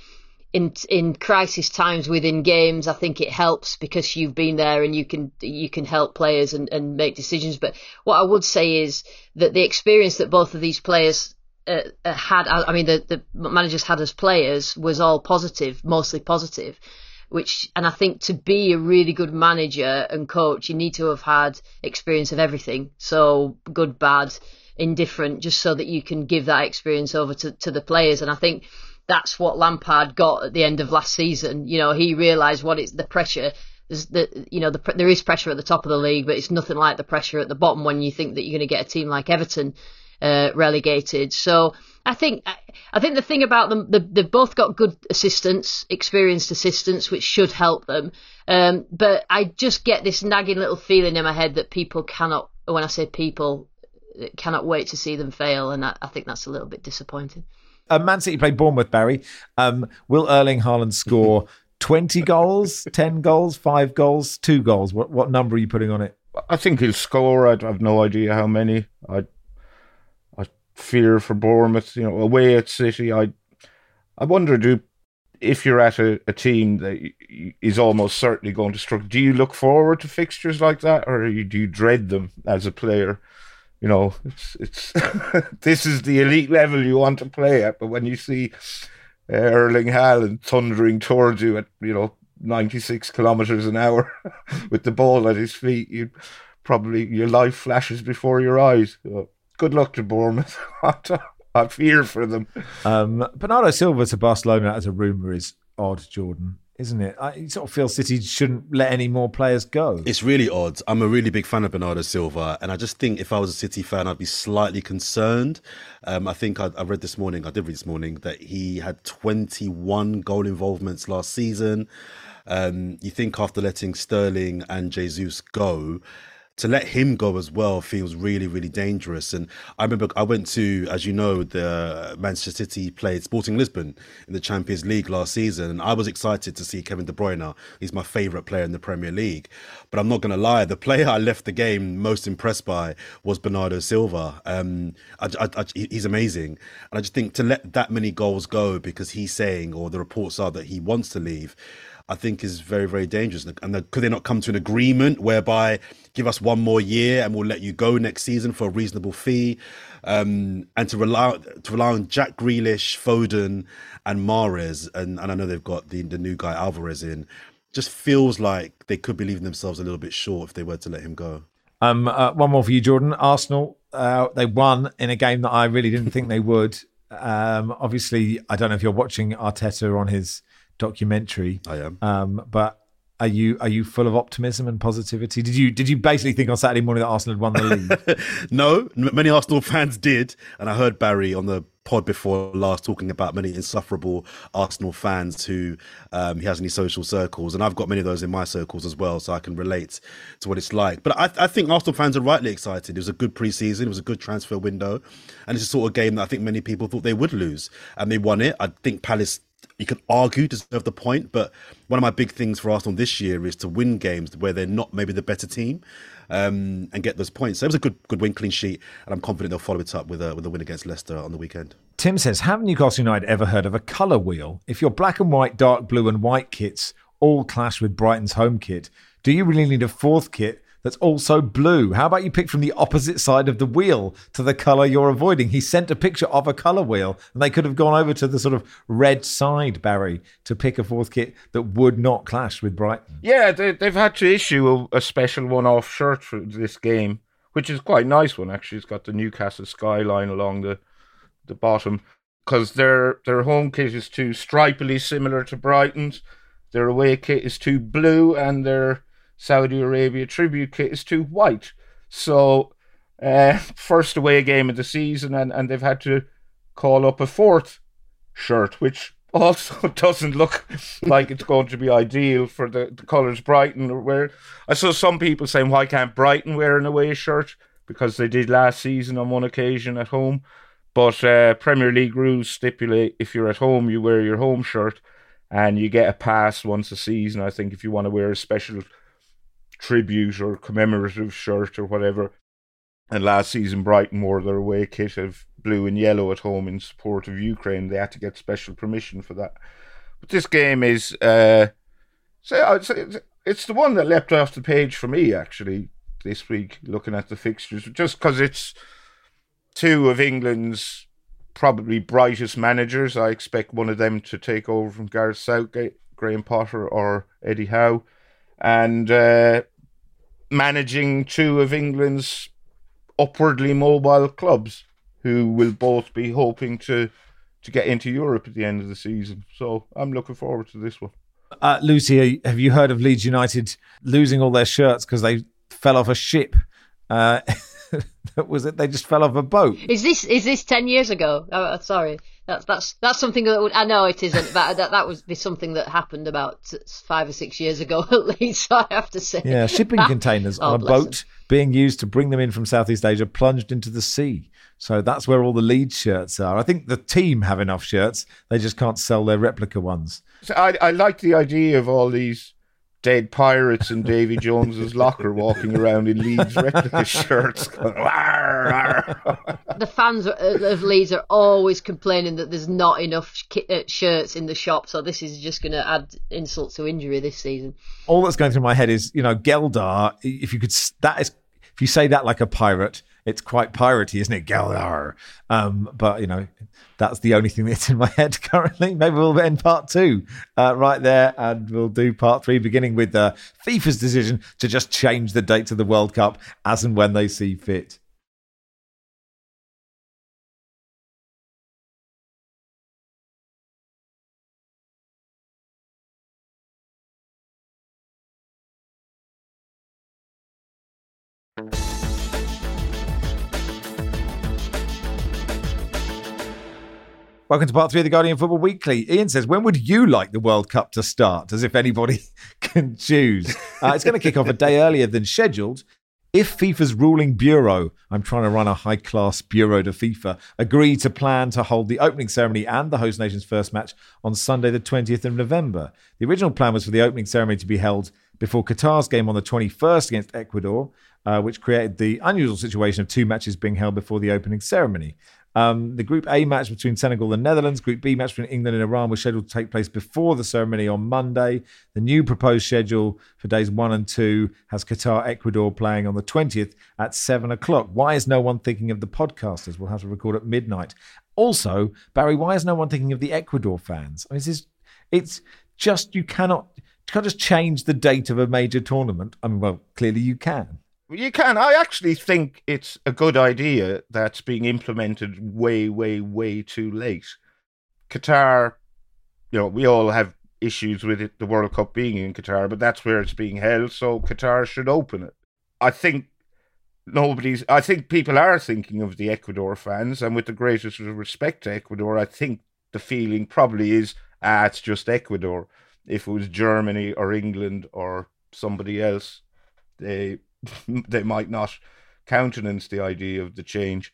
in crisis times within games, I think it helps because you've been there and you can help players and make decisions. But what I would say is that the experience that both of these players had, I mean, the managers had as players, was all positive, mostly positive. And I think to be a really good manager and coach, you need to have had experience of everything. So good, bad, indifferent, just so that you can give that experience over to the players. And I think that's what Lampard got at the end of last season. You know, he realised what it's the pressure. There is pressure at the top of the league, but it's nothing like the pressure at the bottom when you think that you're going to get a team like Everton relegated. So I think the thing about them, they've both got good assistants, experienced assistants, which should help them. But I just get this nagging little feeling in my head that people cannot, when I say people, cannot wait to see them fail. And I think that's a little bit disappointing. Man City played Bournemouth, Barry. Will Erling Haaland score 20 goals, 10 goals, 5 goals, 2 goals? What number are you putting on it? I think he'll score. I have no idea how many. I fear for Bournemouth, away at City. I wonder, if you're at a team that is almost certainly going to struggle, do you look forward to fixtures like that, or do you dread them as a player? It's this is the elite level you want to play at, but when you see Erling Haaland thundering towards you at 96 kilometers an hour with the ball at his feet, your life flashes before your eyes. Good luck to Bournemouth. I fear for them. Bernardo Silva to Barcelona as a rumour is odd, Jordan, isn't it? I sort of feel City shouldn't let any more players go. It's really odd. I'm a really big fan of Bernardo Silva, and I just think if I was a City fan, I'd be slightly concerned. I think I did read this morning that he had 21 goal involvements last season. You think after letting Sterling and Jesus go, to let him go as well feels really, really dangerous. And I remember I went to, as you know, the Manchester City played Sporting Lisbon in the Champions League last season. And I was excited to see Kevin De Bruyne. He's my favourite player in the Premier League. But I'm not going to lie, the player I left the game most impressed by was Bernardo Silva. He's amazing. And I just think to let that many goals go because he's saying, or the reports are that he wants to leave, I think is very, very dangerous. And could they not come to an agreement whereby give us 1 more year and we'll let you go next season for a reasonable fee? And to rely on Jack Grealish, Foden and Mahrez, and I know they've got the new guy Alvarez in, just feels like they could be leaving themselves a little bit short if they were to let him go. One more for you, Jordan. Arsenal, they won in a game that I really didn't think they would. Obviously, I don't know if you're watching Arteta on his documentary. I am. But are you full of optimism and positivity? Did you basically think on Saturday morning that Arsenal had won the league? No, many Arsenal fans did, and I heard Barry on the pod before last talking about many insufferable Arsenal fans who he has in his social circles, and I've got many of those in my circles as well, so I can relate to what it's like. But I think Arsenal fans are rightly excited. It was a good pre-season, it was a good transfer window, and it's a sort of game that I think many people thought they would lose, and they won it. I think Palace, you could argue, deserve the point, but one of my big things for Arsenal this year is to win games where they're not maybe the better team, and get those points. So it was a good win, clean sheet, and I'm confident they'll follow it up with a win against Leicester on the weekend. Tim says, have Newcastle United ever heard of a colour wheel? If your black and white, dark blue and white kits all clash with Brighton's home kit, do you really need a fourth kit that's also blue? How about you pick from the opposite side of the wheel to the colour you're avoiding? He sent a picture of a colour wheel and they could have gone over to the sort of red side, Barry, to pick a fourth kit that would not clash with Brighton. Yeah, they've had to issue a special one-off shirt for this game, which is quite a nice one, actually. It's got the Newcastle skyline along the bottom, because their home kit is too stripily similar to Brighton's. Their away kit is too blue, and their Saudi Arabia tribute kit is too white. So first away game of the season, and they've had to call up a fourth shirt, which also doesn't look like it's going to be ideal for the colours Brighton wear. I saw some people saying, why can't Brighton wear an away shirt? Because they did last season on one occasion at home. But Premier League rules stipulate if you're at home, you wear your home shirt, and you get a pass once a season, I think, if you want to wear a special tribute or commemorative shirt or whatever. And last season Brighton wore their away kit of blue and yellow at home in support of Ukraine. They had to get special permission for that. But this game is, it's the one that leapt off the page for me, actually, this week, looking at the fixtures, just because it's two of England's probably brightest managers. I expect one of them to take over from Gareth Southgate, Graham Potter or Eddie Howe, and managing two of England's upwardly mobile clubs who will both be hoping to get into Europe at the end of the season. So I'm looking forward to this one. Lucy, have you heard of Leeds United losing all their shirts because they fell off a ship? Was it? They just fell off a boat. Is this 10 years ago? Oh, sorry, that's something that I know it isn't, but that would be something that happened about 5 or 6 years ago at least. So I have to say, yeah, shipping containers on a boat being used to bring them in from Southeast Asia plunged into the sea. So that's where all the Leeds shirts are. I think the team have enough shirts; they just can't sell their replica ones. So I like the idea of all these dead pirates in Davy Jones's locker walking around in Leeds replica shirts. Going, "Arr, arr." The fans of Leeds are always complaining that there's not enough shirts in the shop, so this is just going to add insult to injury this season. All that's going through my head is, Geldar. If you say that like a pirate, it's quite piratey, isn't it, Geldar? But that's the only thing that's in my head currently. Maybe we'll end part 2 right there, and we'll do part 3, beginning with FIFA's decision to just change the dates of the World Cup as and when they see fit. Welcome to part 3 of the Guardian Football Weekly. Ian says, when would you like the World Cup to start? As if anybody can choose. It's going to kick off a day earlier than scheduled. If FIFA's ruling bureau, I'm trying to run a high-class bureau to FIFA, agree to plan to hold the opening ceremony and the host nation's first match on Sunday the 20th of November. The original plan was for the opening ceremony to be held before Qatar's game on the 21st against Ecuador, which created the unusual situation of 2 matches being held before the opening ceremony. The Group A match between Senegal and Netherlands, Group B match between England and Iran was scheduled to take place before the ceremony on Monday. The new proposed schedule for days 1 and 2 has Qatar-Ecuador playing on the 20th at 7 o'clock. Why is no one thinking of the podcasters? We'll have to record at midnight. Also, Barry, why is no one thinking of the Ecuador fans? I mean, it's just, you can't just change the date of a major tournament. I mean, well, clearly you can. You can. I actually think it's a good idea that's being implemented way, way, way too late. Qatar, we all have issues with it, the World Cup being in Qatar, but that's where it's being held, so Qatar should open it. I think people are thinking of the Ecuador fans, and with the greatest respect to Ecuador, I think the feeling probably is, it's just Ecuador. If it was Germany or England or somebody else, they might not countenance the idea of the change.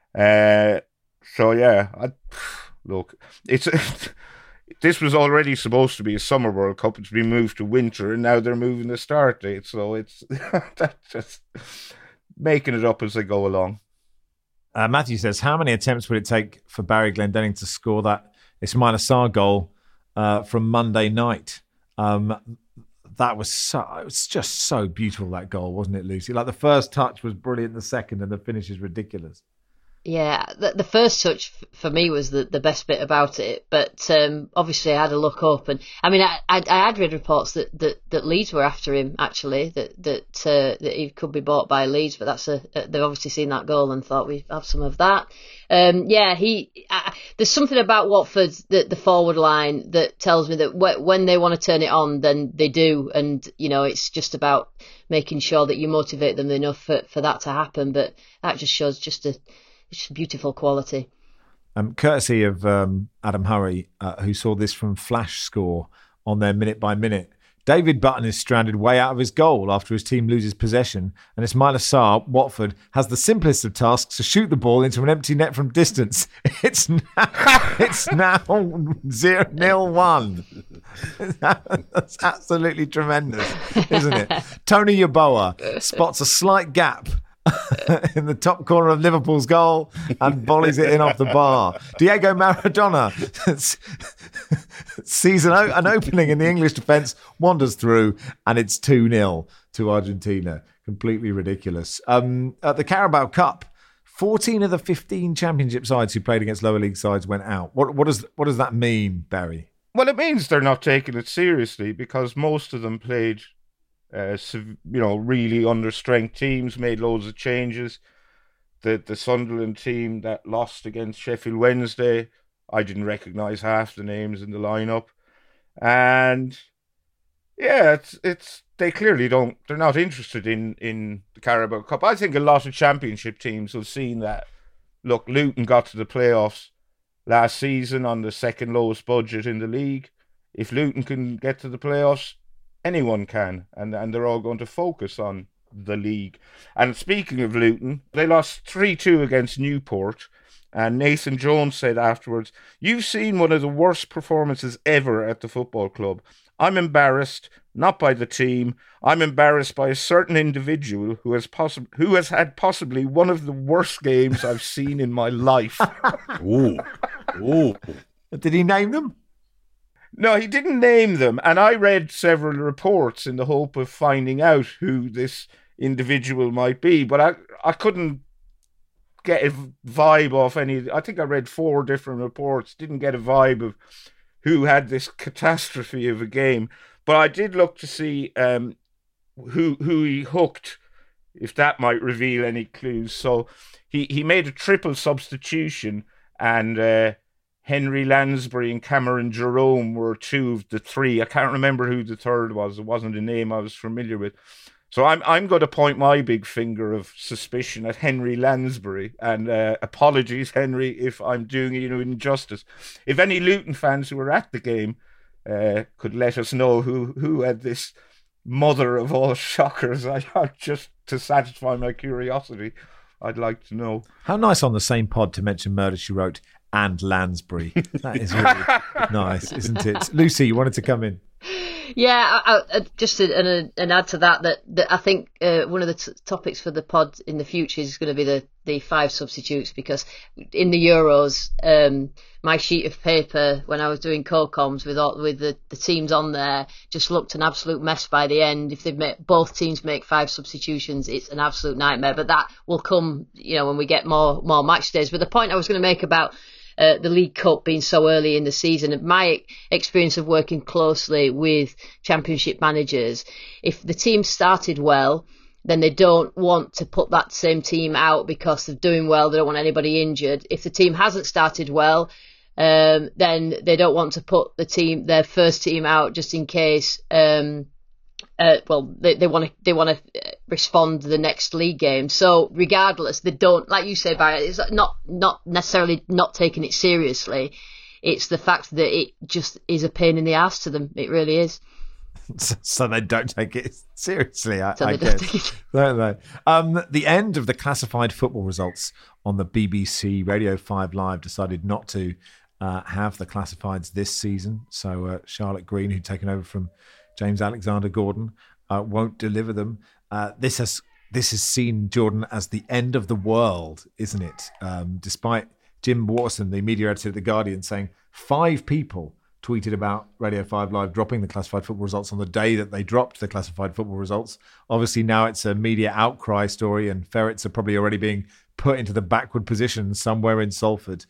Look, this was already supposed to be a summer World Cup. It's been moved to winter, and now they're moving the start date. So it's that's just making it up as they go along. Matthew says, how many attempts would it take for Barry Glendenning to score that Ismaila Sarr goal from Monday night? It was just so beautiful, that goal, wasn't it, Lucy? Like, the first touch was brilliant, the second, and the finish is ridiculous. Yeah, the first touch for me was the best bit about it. But obviously I had a look up, and I mean, I had read reports that Leeds were after him, actually, that he could be bought by Leeds. But they've obviously seen that goal and thought we have some of that. There's something about Watford, the forward line, that tells me that when they want to turn it on, then they do, and it's just about making sure that you motivate them enough for that to happen. But that just shows just a beautiful quality. Courtesy of Adam Hurrey, who saw this from Flash Score on their minute by minute. David Button is stranded way out of his goal after his team loses possession, and Ismaila Sarr, Watford, has the simplest of tasks to shoot the ball into an empty net from distance. It's now 0-1. That's absolutely tremendous, isn't it? Tony Yeboah spots a slight gap in the top corner of Liverpool's goal and volleys it in off the bar. Diego Maradona sees an opening in the English defence, wanders through, and it's 2-0 to Argentina. Completely ridiculous. At the Carabao Cup, 14 of the 15 championship sides who played against lower league sides went out. What does that mean, Barry? Well, it means they're not taking it seriously because most of them played, really under-strength teams, made loads of changes. The Sunderland team that lost against Sheffield Wednesday, I didn't recognise half the names in the lineup. And yeah, it's they clearly don't. They're not interested in the Carabao Cup. I think a lot of championship teams have seen that. Look, Luton got to the playoffs last season on the second lowest budget in the league. If Luton can get to the playoffs, anyone can, and they're all going to focus on the league. And speaking of Luton, they lost 3-2 against Newport, and Nathan Jones said afterwards, "You've seen one of the worst performances ever at the football club. I'm embarrassed, not by the team. I'm embarrassed by a certain individual who has had possibly one of the worst games I've seen in my life." Ooh. Did he name them? No, he didn't name them. And I read several reports in the hope of finding out who this individual might be. But I couldn't get a vibe off any. I think I read 4 different reports. Didn't get a vibe of who had this catastrophe of a game. But I did look to see who he hooked, if that might reveal any clues. So he made a triple substitution, and Henry Lansbury and Cameron Jerome were 2 of the 3. I can't remember who the third was. It wasn't a name I was familiar with. So I'm going to point my big finger of suspicion at Henry Lansbury. And apologies, Henry, if I'm doing you injustice. If any Luton fans who were at the game could let us know who had this mother of all shockers, I just to satisfy my curiosity, I'd like to know. How nice on the same pod to mention Murder, She Wrote and Lansbury. That is really nice, isn't it? Lucy, you wanted to come in. Yeah, just and add to that I think one of the topics for the pod in the future is going to be the 5 substitutes, because in the Euros, my sheet of paper when I was doing co-coms with the teams on there just looked an absolute mess by the end. If both teams make 5 substitutions, it's an absolute nightmare. But that will come, when we get more match days. But the point I was going to make about the League Cup being so early in the season, and my experience of working closely with championship managers, if the team started well, then they don't want to put that same team out because they're doing well. They don't want anybody injured. If the team hasn't started well, then they don't want to put their first team out just in case. They want to respond to the next league game. So regardless, they don't, like you said, Barry, it's not necessarily not taking it seriously. It's the fact that it just is a pain in the ass to them. It really is. So they don't take it seriously, I guess. Don't they? The end of the classified football results on the BBC Radio 5 Live decided not to have the classifieds this season. So Charlotte Green, who'd taken over from James Alexander-Gordon, won't deliver them. This has seen, Jordan, as the end of the world, isn't it? Despite Jim Watson, the media editor at The Guardian, saying 5 people tweeted about Radio 5 Live dropping the classified football results on the day that they dropped the classified football results. Obviously now it's a media outcry story, and ferrets are probably already being put into the backward position somewhere in Salford.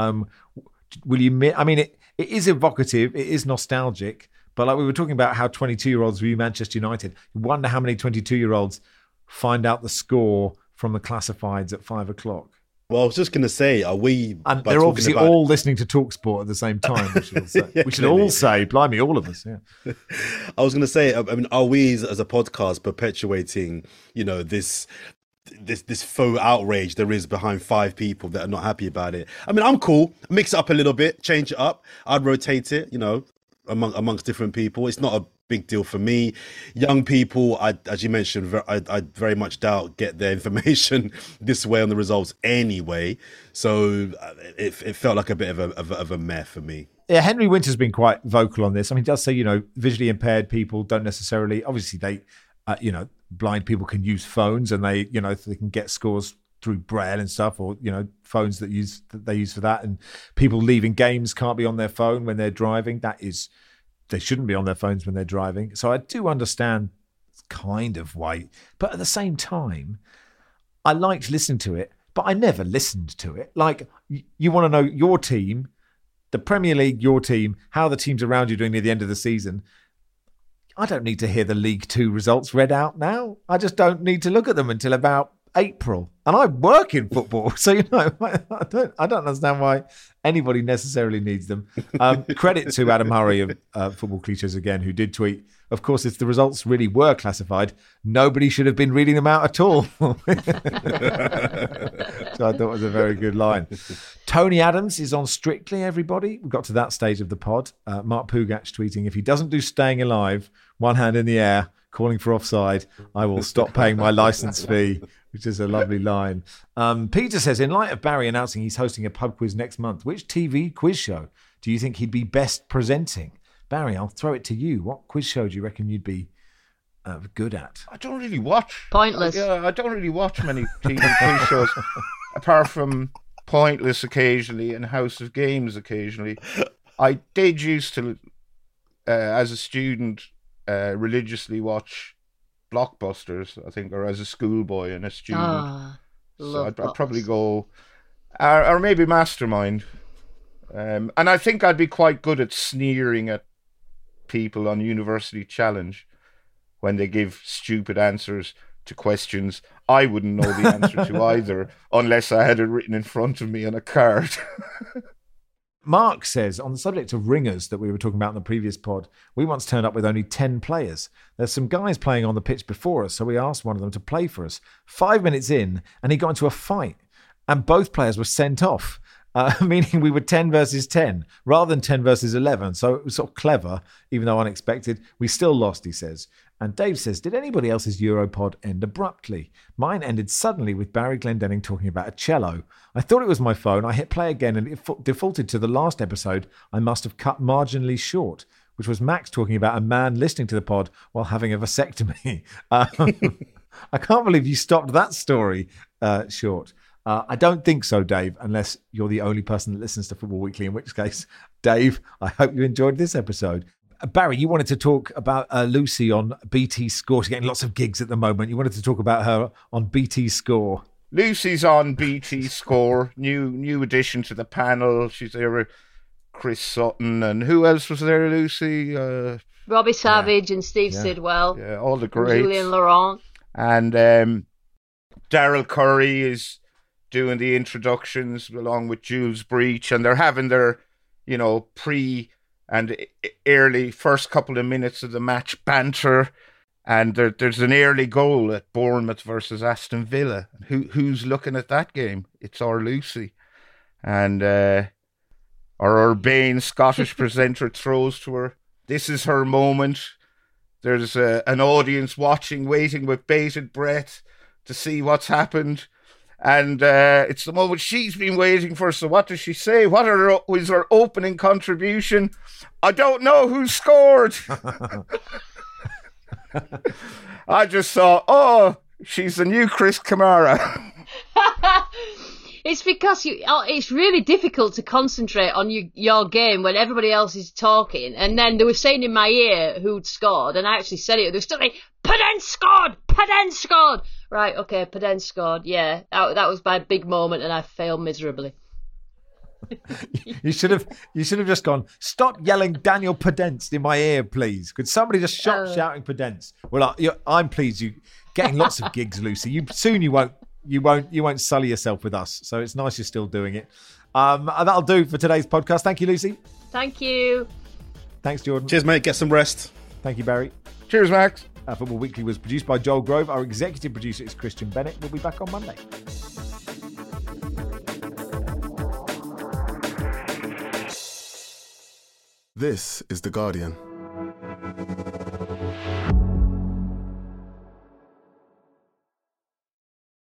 Will you? I mean, it is evocative, it is nostalgic, but like we were talking about how 22-year-olds view Manchester United, you wonder how many 22-year-olds find out the score from the classifieds at 5 o'clock. Well, I was just going to say, are we... And they're obviously all listening to TalkSport at the same time, we should all say, blimey, all of us, yeah. I was going to say, I mean, are we as a podcast perpetuating, this faux outrage there is behind 5 people that are not happy about it? I mean, I'm cool. Mix it up a little bit, change it up. I'd rotate it, amongst different people. It's not a big deal for me. Young people, as you mentioned, I very much doubt get their information this way on the results anyway. So it felt like a bit of a meh for me. Yeah, Henry Winter's been quite vocal on this. I mean, he does say, visually impaired people don't necessarily, obviously they, blind people can use phones and they can get scores through Braille and stuff, or phones that they use for that. And people leaving games can't be on their phone when they're driving. They shouldn't be on their phones when they're driving. So I do understand kind of why, but at the same time, I liked listening to it, but I never listened to it. Like, you want to know your team, the Premier League, your team, how the teams around you are doing near the end of the season. I don't need to hear the League Two results read out now. I just don't need to look at them until about April. And I work in football, so I don't understand why anybody necessarily needs them. Credit to Adam Hurrey of Football Cliches again, who did tweet, of course, if the results really were classified, nobody should have been reading them out at all. So I thought was a very good line. Tony Adams is on Strictly, everybody. We got to that stage of the pod. Mark Pugach tweeting, if he doesn't do Staying Alive, one hand in the air, calling for offside, I will stop paying my licence fee, which is a lovely line. Peter says, in light of Barry announcing he's hosting a pub quiz next month, which TV quiz show do you think he'd be best presenting? Barry, I'll throw it to you. What quiz show do you reckon you'd be good at? I don't really watch. Pointless. I don't really watch many TV quiz shows, apart from Pointless occasionally and House of Games occasionally. I did used to, as a student, religiously watch Blockbusters, I think, or as a schoolboy and a student. So I'd probably go, or maybe Mastermind. And I think I'd be quite good at sneering at people on University Challenge when they give stupid answers to questions I wouldn't know the answer to either, unless I had it written in front of me on a card. Mark says, on the subject of ringers that we were talking about in the previous pod, we once turned up with only 10 players. There's some guys playing on the pitch before us, so we asked one of them to play for us. 5 minutes in, and he got into a fight, and both players were sent off. Meaning we were 10 versus 10 rather than 10 versus 11. So it was sort of clever, even though unexpected. We still lost, he says. And Dave says, did anybody else's Europod end abruptly? Mine ended suddenly with Barry Glendenning talking about a cello. I thought it was my phone. I hit play again and it defaulted to the last episode I must have cut marginally short, which was Max talking about a man listening to the pod while having a vasectomy. I can't believe you stopped that story short. I don't think so, Dave, unless you're the only person that listens to Football Weekly, in which case, Dave, I hope you enjoyed this episode. Barry, you wanted to talk about Lucy on BT Score. She's getting lots of gigs at the moment. You wanted to talk about her on BT Score. Lucy's on BT Score, new addition to the panel. She's there with Chris Sutton, and who else was there, Lucy? Robbie Savage and Steve Sidwell. Yeah, all the greats. Julian Laurent. And Daryl Curry is doing the introductions along with Jules Breach, and they're having their, pre and early first couple of minutes of the match banter, and there's an early goal at Bournemouth versus Aston Villa. Who's looking at that game? It's our Lucy, and our urbane Scottish presenter throws to her. This is her moment. There's an audience watching, waiting with bated breath to see what's happened. And it's the moment she's been waiting for. So what does she say? What was her opening contribution? I don't know who scored. I just thought, she's the new Chris Kamara. It's because it's really difficult to concentrate on your game when everybody else is talking. And then they were saying in my ear who'd scored, and I actually said it. They were still like, Podence scored! Podence scored! Right, okay, Podence scored. Yeah, that was my big moment, and I failed miserably. You should have just gone, stop yelling Daniel Podence in my ear, please. Could somebody just stop shouting Podence? Well, I'm pleased you getting lots of gigs, Lucy. You won't sully yourself with us. So it's nice you're still doing it. That'll do for today's podcast. Thank you, Lucy. Thank you. Thanks, Jordan. Cheers, mate. Get some rest. Thank you, Barry. Cheers, Max. Football Weekly was produced by Joel Grove. Our executive producer is Christian Bennett. We'll be back on Monday. This is The Guardian.